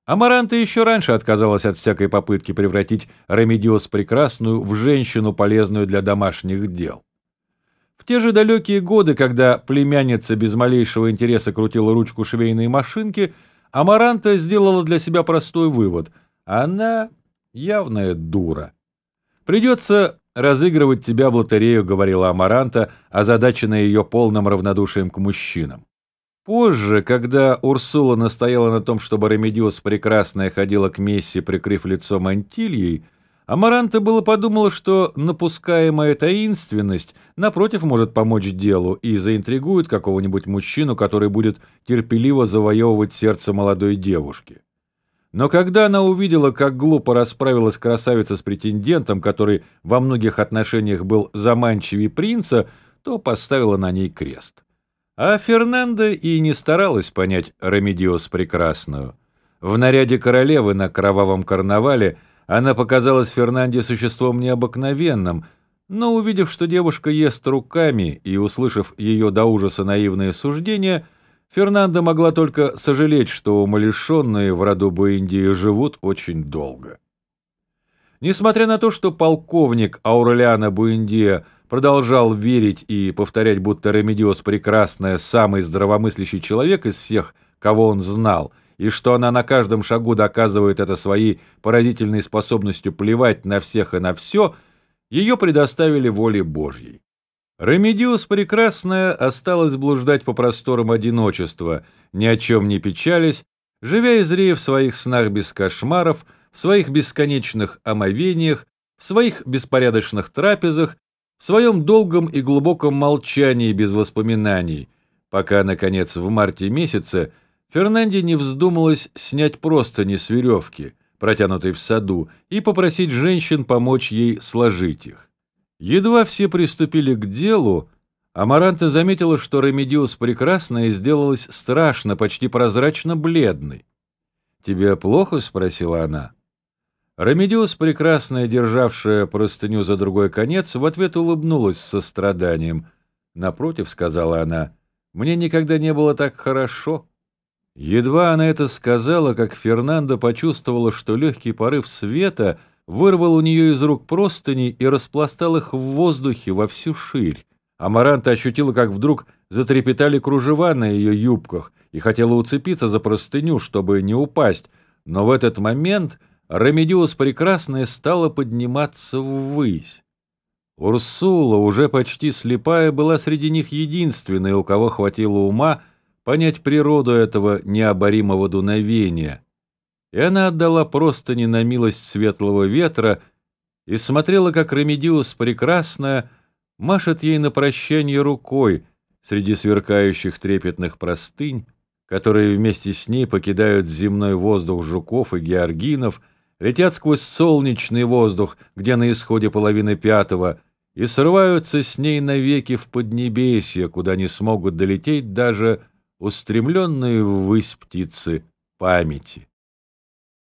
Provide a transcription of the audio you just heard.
Амаранта еще раньше отказалась от всякой попытки превратить Ремедиос Прекрасную в женщину, полезную для домашних дел. В те же далекие годы, когда племянница без малейшего интереса крутила ручку швейной машинки, Амаранта сделала для себя простой вывод: она явная дура. «Придется разыгрывать тебя в лотерею», — говорила Амаранта, озадаченная ее полным равнодушием к мужчинам. Позже, когда Урсула настояла на том, чтобы Ремедиос Прекрасная ходила к мессе, прикрыв лицо мантильей, Амаранта было подумала, что напускаемая таинственность, напротив, может помочь делу и заинтригует какого-нибудь мужчину, который будет терпеливо завоевывать сердце молодой девушки. Но когда она увидела, как глупо расправилась красавица с претендентом, который во многих отношениях был заманчивее принца, то поставила на ней крест. А Фернанда и не старалась понять Ремедиос Прекрасную. В наряде королевы на кровавом карнавале она показалась Фернанде существом необыкновенным, но, увидев, что девушка ест руками, и услышав ее до ужаса наивные суждения, Фернанда могла только сожалеть, что умалишенные в роду Буэндии живут очень долго. Несмотря на то, что полковник Аурелиано Буэндия продолжал верить и повторять, будто Ремедиос Прекрасная самый здравомыслящий человек из всех, кого он знал, и что она на каждом шагу доказывает это своей поразительной способностью плевать на всех и на все, ее предоставили воле Божьей. Ремедиос Прекрасная осталась блуждать по просторам одиночества, ни о чем не печалясь, живя и зрея в своих снах без кошмаров, в своих бесконечных омовениях, в своих беспорядочных трапезах, в своем долгом и глубоком молчании без воспоминаний, пока, наконец, в марте месяце Фернанде не вздумалось снять простыни с веревки, протянутой в саду, и попросить женщин помочь ей сложить их. Едва все приступили к делу, Амаранта заметила, что Ремедиос Прекрасная сделалась страшно, почти прозрачно бледной. «Тебе плохо?» — спросила она. Ремедиос Прекрасная, державшая простыню за другой конец, в ответ улыбнулась с состраданием. «Напротив», — сказала она, — «мне никогда не было так хорошо». Едва она это сказала, как Фернанда почувствовала, что легкий порыв света вырвал у нее из рук простыни и распластал их в воздухе во всю ширь. Амаранта ощутила, как вдруг затрепетали кружева на ее юбках и хотела уцепиться за простыню, чтобы не упасть, но в этот момент Ремедиос Прекрасная стала подниматься ввысь. Урсула, уже почти слепая, была среди них единственной, у кого хватило ума понять природу этого необоримого дуновения, и она отдала простыни на милость светлого ветра и смотрела, как Ремедиос Прекрасная машет ей на прощание рукой среди сверкающих трепетных простынь, которые вместе с ней покидают земной воздух жуков и георгинов, летят сквозь солнечный воздух, где на исходе половины пятого, и срываются с ней навеки в поднебесье, куда не смогут долететь даже устремленные ввысь птицы памяти.